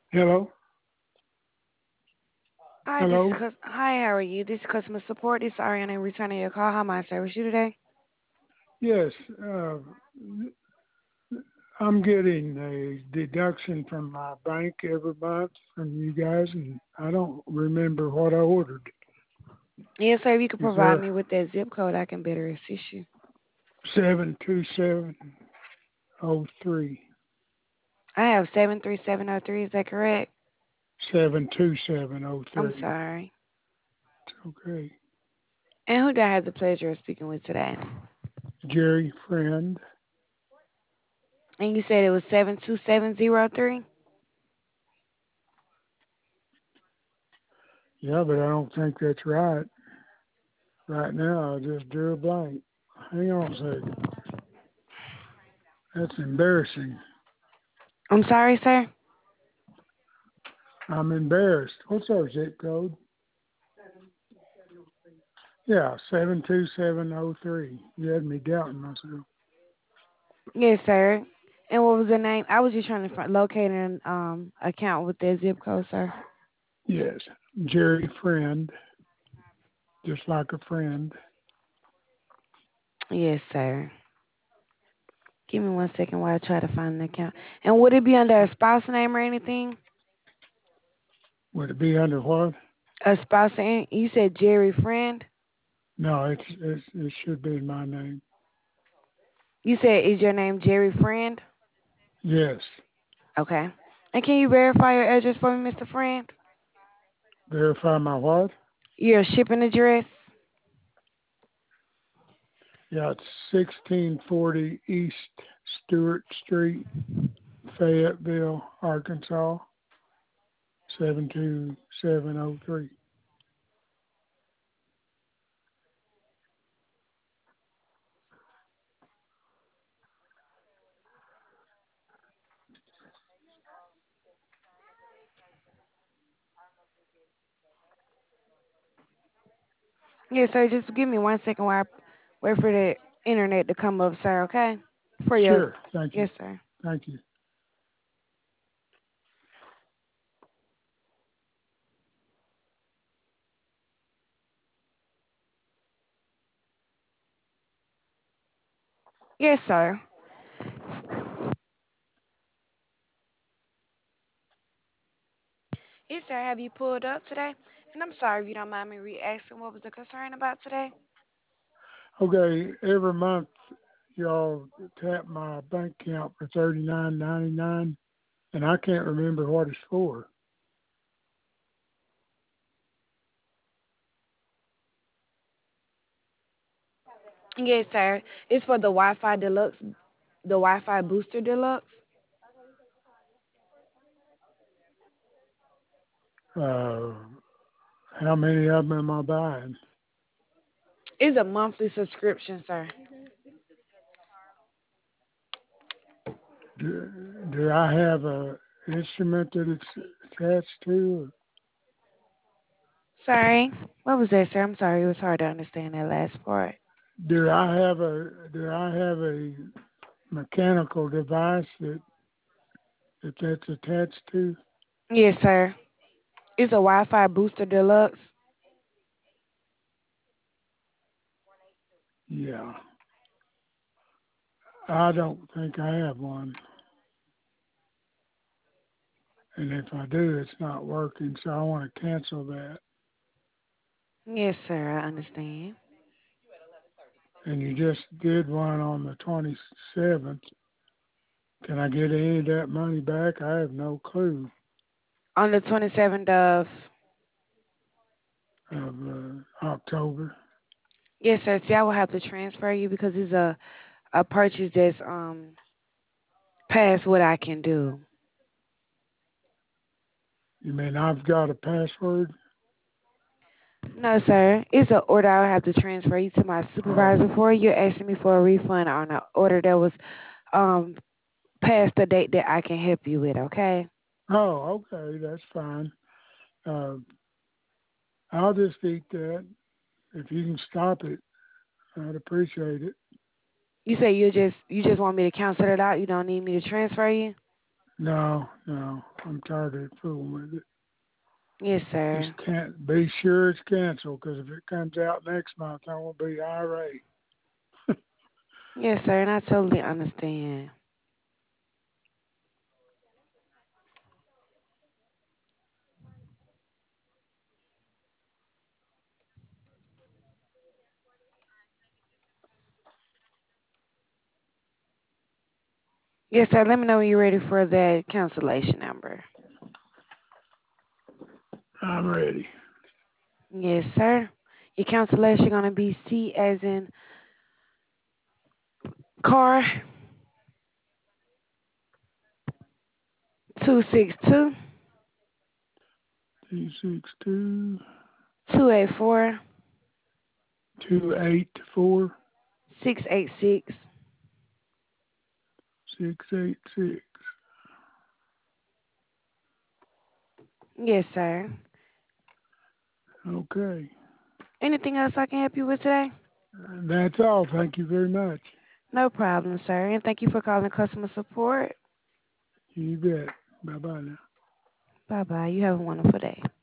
Hello? Hi, Hello? hi, how are you? This is customer support. This is Ariana returning your call. How may I service you today? Yes, I'm getting a deduction from my bank every month from you guys, and I don't remember what I ordered. Yes, sir. If you could Is provide there me with that zip code, I can better assist you. 72703? I have 73703. Is that correct? I'm 72703. sorry. Okay. And who do I have the pleasure of speaking with today? Jerry Friend. And you said it was 72703? Yeah, but I don't think that's right. Right now, I just drew a blank. Hang on a second. That's embarrassing. I'm sorry, sir. I'm embarrassed. What's our zip code? Yeah, 72703. You had me doubting myself. Yes, sir. And what was the name? I was just trying to locate an account with that zip code, sir. Yes, Jerry Friend, just like a friend. Yes, sir. Give me 1 second while I try to find an account. And would it be under a spouse name or anything? Would it be under what? A spouse name? You said Jerry Friend. No, it should be in my name. You said is your name Jerry Friend? Yes. Okay. And can you verify your address for me, Mr. Friend? Verify my what? Your shipping address? Yeah, it's 1640 East Stewart Street, Fayetteville, Arkansas, 72703. Yes, sir. Just give me 1 second while I wait for the internet to come up, sir. Okay. For your Sure. Thank you. yes, sir. Thank you. Yes, sir. Yes, sir. Have you pulled up today? And I'm sorry if you don't mind me re-asking what was the concern about today. Okay, every month y'all tap my bank account for 39.99, and I can't remember what it's for. Yes, sir. It's for the Wi-Fi Deluxe, the Wi-Fi Booster Deluxe. Uh, how many of them am I buying? It's a monthly subscription, sir. Do I have a instrument that it's attached to? Sorry. What was that, sir? I'm sorry. It was hard to understand that last part. Do I have a mechanical device that's attached to? Yes, sir. It's a Wi-Fi Booster Deluxe. Yeah, I don't think I have one, and if I do, it's not working. So I want to cancel that. Yes, sir. I understand. And you just did one on the 27th. Can I get any of that money back? I have no clue On the 27th of of October. yes, sir. See, I will have to transfer you because it's a purchase that's past what I can do. You mean I've got a password? No, sir. It's an order I will have to transfer you to my Oh, supervisor for. You're asking me for a refund on an order that was um past the date that I can help you with. Okay. oh, okay, that's fine. Uh, I'll just eat that. If you can stop it, I'd appreciate it. You say you just want me to cancel it out. You don't need me to transfer you. No, I'm tired of fooling with it. Yes, sir. Just can't be sure it's canceled because if it comes out next month, I will be irate. Yes, sir, and I totally understand. Yes, sir. Let me know when you're ready for that cancellation number. I'm ready. Yes, sir. Your cancellation gonna be C as in car 262 262 284 284 686. 686. Yes, sir. Okay. Anything else I can help you with today? That's all. Thank you very much. No problem, sir. And thank you for calling customer support. You bet. Bye bye now. Bye bye. You have a wonderful day.